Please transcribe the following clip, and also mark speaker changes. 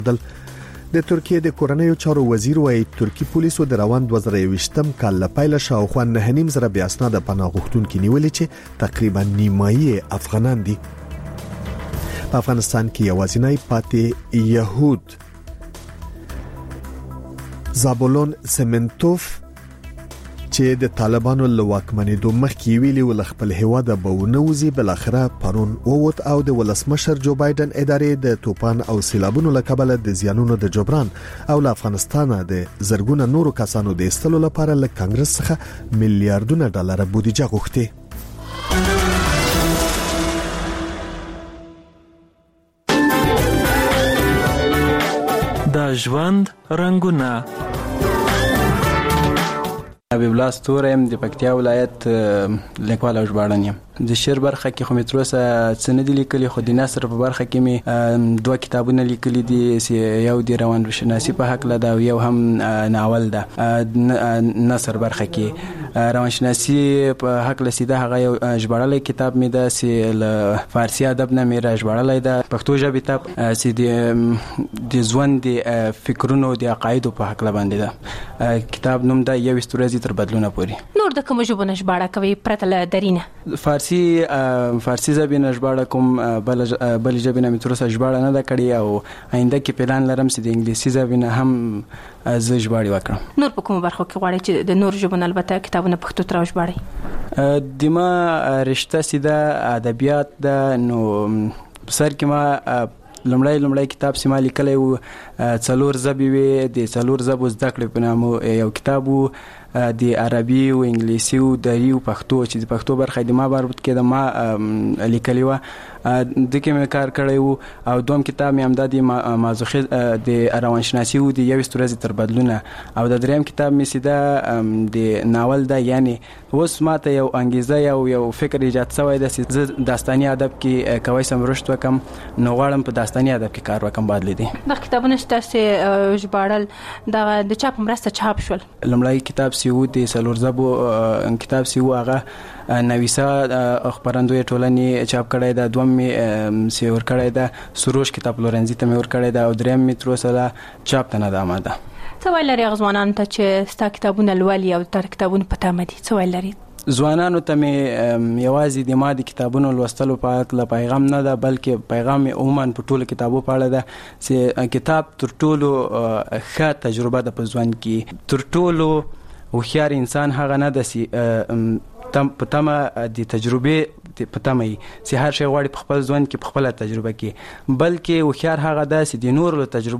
Speaker 1: د ترکیه د کورنیو چارو وزیر وايي ترکی پولیسو د روان 2023م کال له پیل شاوخوا 9.5 زره بیا اسناد پناه غوښتونکو نیولې چې تقریبا نیمایي افغانان دي. په افغانستان کې یوازینی پاتې يهود زابولون سمنتوف چې د طالبانو له واکمنېدو مخکې ویلي ول خپل هیواد به ونوځي بل اخره پرون ووت او د ولسمشر جو بایدن ادارې د طوفان او سیلابونو له کبله د زیانونو د جبران او له افغانستان د زرګونه نورو کسانو د ایستلو لپاره له کانګرس څخه میلیارډونه ډالر بودیجه غوښتي.
Speaker 2: د ژوند رنگونه.
Speaker 3: حبیب الله ستوریم د پکتیا ولایت لیکوال او ژباړن یم. د شعر برخه کې خو مې تر اوسه څه نه دي لیکلي، خو د نثر په برخه کې مې 2 کتابونه لیکلي دي. یو د روانشناسي په حق ده او یو هم ناول ده. نثر برخه کې روانشناسي په حق لسیده هغه یو ژباړلی کتاب مې ده چې له فارسی ادب نه مې را ژباړلی ده. پښتو ژبې ته چې د ژوند د فکرونو د عقایدو په حق باندې ده. کتاب نوم ده 21 ورځې تر بدلونه پورې.
Speaker 4: نور د کوم ژبو ژباړه کوي پرته له درینه؟
Speaker 3: فارسی ژبې نه ژباړه کوم، بل ژبې نه مې تر اوسه ژباړه نه ده کړې او آینده کې پلان لرم چې د انګلیسي ژبې نه هم زه ژباړې وکړم.
Speaker 4: نور په کوم برخو کې غواړئ چې د نور ژبو البته کتابونه پښتو ته راوژباړئ؟
Speaker 3: د ما رشته سیده ادبیات ده، نو سر کې ما لمړی کتاب سیما لیکلی و 4 ژبې وې. د 4 ژبو زده کړې په نامه یو کتاب و، د عربي او انګلیسي او دری او پښتو چې د پښتو برخه د ما مربوط کې د ما لیکلی و، د کې مې کار کړی و. او دوم کتاب مې همدا د مازوخي د روانشناسي او د 21 ورځې تر بدلونه. او د دریم کتاب مې سیده د ناول ده. یعنی اوس ماته یو انګیزه یو فکر ایجاد شوی ده چې زه داستاني ادب کې کوي سم رشد وکم، نو غواړم په داستاني ادب کې کار وکم. بعد لیدي
Speaker 4: د کتابونو ستاسو ژباړل د چاپ مرسته چاپ شول.
Speaker 3: لمړی کتاب سیو د 4 ژبو کتاب سیو هغه نویسا خبرندوی ټولنې چاپ کړی ده. دوم می سیور کړی ده سروش کتاب لورنزي ته مې ور کړی ده او دریم می تر اوسه چاپ ته نه ده آماده.
Speaker 4: څه ویل لري ځوانانو ته چې ستا کتابونه لولي او تر کتابونو په تمه دي؟ څه ویل لري؟
Speaker 3: ځوانانو ته مې یوازې د ما د کتابونو لوستلو په اړه پیغام نه ده، بلکې پیغام عموما په ټولو کتابو په اړه ده چې کتاب تر ټولو ښه تجربه ده په ژوند کې. تر ټولو هوښیار انسان هغه نه ده چې په تمه د تجربې په تمه چې هر شی غواړي په خپل ژوند کې په خپل تجربه کې، بلکې هوښیار هغه ده چې د نورو تجربه